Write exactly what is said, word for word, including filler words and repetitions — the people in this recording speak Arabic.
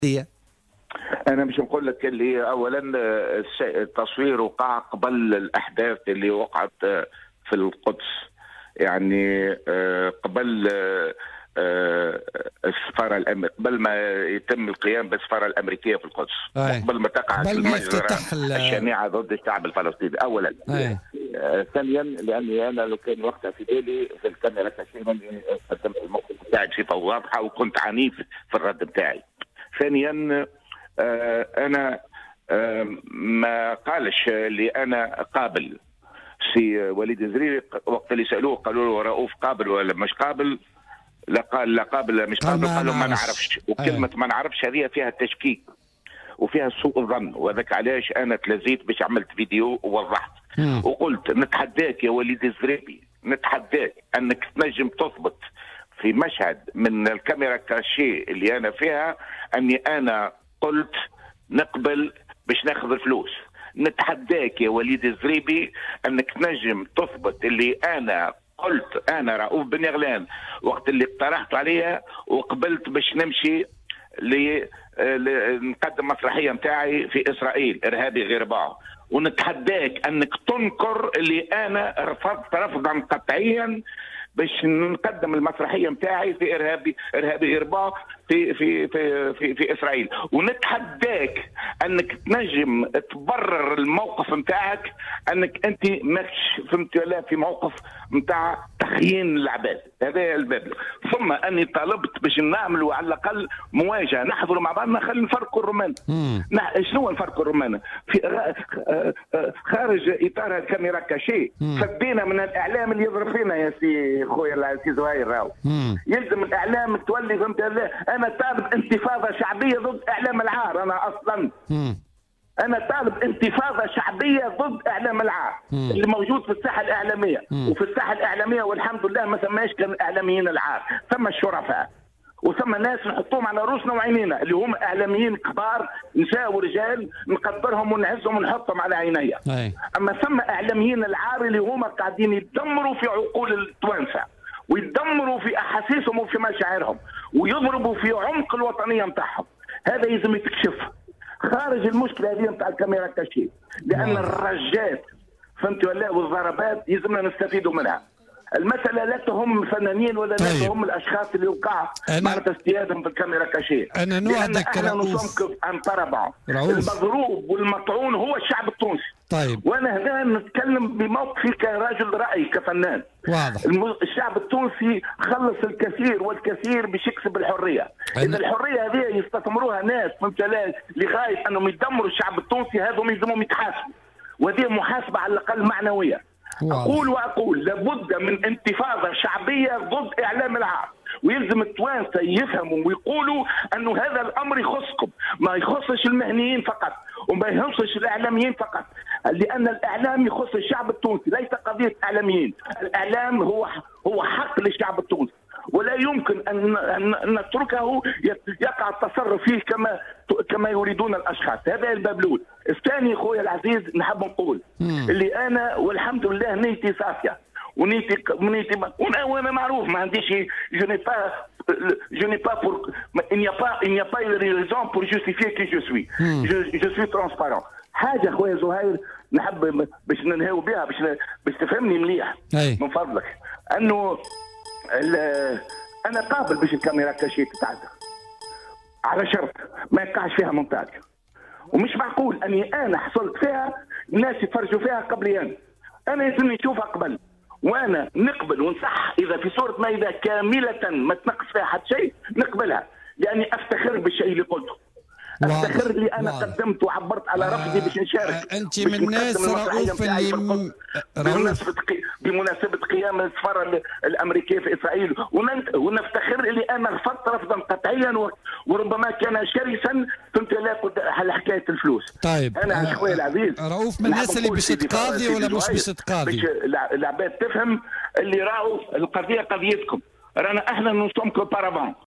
هي؟ انا مش نقول لك اللي اولا الس- التصوير وقع قبل الاحداث اللي وقعت في القدس، يعني آه، قبل آه، آه، السفاره الامريكيه، قبل ما يتم القيام بالسفاره الامريكيه في القدس، أي. قبل ما تقع قبل ما المجزره يفتتح ال- الشنيعه ضد الشعب الفلسطيني اولا. أي. آه، ثانيا لاني انا لو كان وقتها في بالي في الكاميرا كثيرا قدمت الموقف بتاعي بصفه واضحه وكنت عنيف في الرد بتاعي. ثانيا آه، انا آه، ما قالش اللي انا قابل سي وليد الزريري وقت اللي سالوه قالوا له رؤوف قابل ولا مش قابل، لا قال لا قابل لا مش قال قابل، ما قال له ما نعرفش. نعرفش. وكلمه ما نعرفش هذه فيها تشكيك وفيها سوء ظن، وذاك علاش انا تلزيت باش عملت فيديو ووضحت مم. وقلت نتحداك يا وليد الزريبي، نتحداك انك تنجم تثبت في مشهد من الكاميرا كاشي اللي انا فيها اني انا قلت نقبل باش ناخذ الفلوس. نتحداك يا وليد الزريبي انك تنجم تثبت اللي انا قلت انا رؤوف بن يغلان وقت اللي اقترحت عليها وقبلت باش نمشي ل نقدم مسرحيه نتاعي في اسرائيل ارهابي غير بعض. ونتحداك انك تنكر اللي انا رفضت رفضا قطعيا باش نقدم المسرحيه نتاعي في ارهابي ارهابي غير بعض في في في في, في اسرائيل. ونتحداك انك تنجم تبرر الموقف نتاعك انك انت ماكش فهمت ولا في موقف نتاع تخيين العباد. هذا الباب. ثم اني طلبت باش نعملوا على الاقل مواجهه نحضروا مع بعضنا، خلينا نفرقوا الرومان. نح... شنو نفرقوا الرومان؟ في خارج اطار الكاميرا كاشي فدينا من الاعلام اللي يضرب فينا يا سي خويا سي زهير راهو. يلزم الاعلام تولي فهمت. انا طالب انتفاضه شعبيه ضد اعلام العار. انا اصلا مم. انا طالب انتفاضه شعبيه ضد اعلام العار مم. اللي موجود في الساحه الاعلاميه. مم. وفي الساحه الاعلاميه والحمد لله ما ثماش كان اعلاميين العار، ثم الشرفاء وثم ناس نحطوهم على روسنا وعينينا اللي هم اعلاميين كبار نساء ورجال نقدرهم ونعزهم ونحطهم على عينيا. أي. اما ثم اعلاميين العار اللي هم قاعدين يدمروا في عقول التوانسه ويدمروا في احاسيسهم وفي مشاعرهم ويضربوا في عمق الوطنيه نتاعهم. هذا يلزم يتكشف خارج المشكله هذه نتاع الكاميرا كاشي، لان الرجات فهمت ولا والضربات يلزمنا نستفيدوا منها. المساله لا تهم الفنانين ولا طيب. لا تهم الاشخاص اللي وقع أنا... معناتها استيادهم في الكاميرا كاشي. انا نوعدك احنا رؤوف نصنف عن طربع رؤوف. المضروب والمطعون هو الشعب التونسي. طيب وانا هنا نتكلم بموقفي كرجل راي كفنان. واضح. الم- الشعب التونسي خلص الكثير والكثير باش يكسب الحريه. أنا... اذا الحريه هذه يستثمروها ناس فهمت لا لغايه انهم يدمروا الشعب التونسي، هذهم يلزمهم يتحاسبوا، وهذه محاسبه على الاقل معنويه. واضح. اقول واقول لابد من انتفاضه شعبيه ضد اعلام العار، ويلزم التوانسه يفهموا ويقولوا انه هذا الامر يخصكم، ما يخصش المهنيين فقط وما يخصش الاعلاميين فقط، لان الاعلام يخص الشعب التونسي، ليس قضيه اعلاميين. الاعلام هو هو حق للشعب التونسي ولا يمكن ان أن نتركه يقع التصرف فيه كما كما يريدون الاشخاص. هذا الباب الاول. الثاني خويا العزيز نحب نقول مم. اللي انا والحمد لله نيتي صافيه ونيتي ونيتي وانا وانا معروف ما عنديش جو ني با جو ني با بور il n'y a pas il n'y a pas une raison pour justifier qui je suis. je je suis transparent. حاجه خويا زهير نحب باش ننهيو بها باش باش تفهمني مليح أي. من فضلك انه انا قابل باش الكاميرا كاشي تتعدى على شرط ما يقعش فيها مونتاج. ومش معقول اني انا حصلت فيها الناس يفرجوا فيها قبلي انا. انا لازمني نشوفها قبل وانا نقبل ونصح اذا في صوره مايده كامله ما تنقص فيها حتى شيء نقبلها، لاني افتخر بالشيء اللي قلته. افتخر اللي انا واضح. قدمت وعبرت على رفضي باش نشارك. آه انت من الناس رؤوف اللي م... بمناسبه بمناسبه قيام السفاره الامريكيه في اسرائيل، ونفتخر اللي انا رفضت رفضا قطعيا وربما كان شرسا فهمت على حكايه الفلوس. طيب انا اخويا العزيز رؤوف من الناس اللي باش تقاضي ولا مش باش تقاضي؟ باش العباد تفهم اللي راهو القضيه قضيتكم، رانا احنا نصومكم بارافون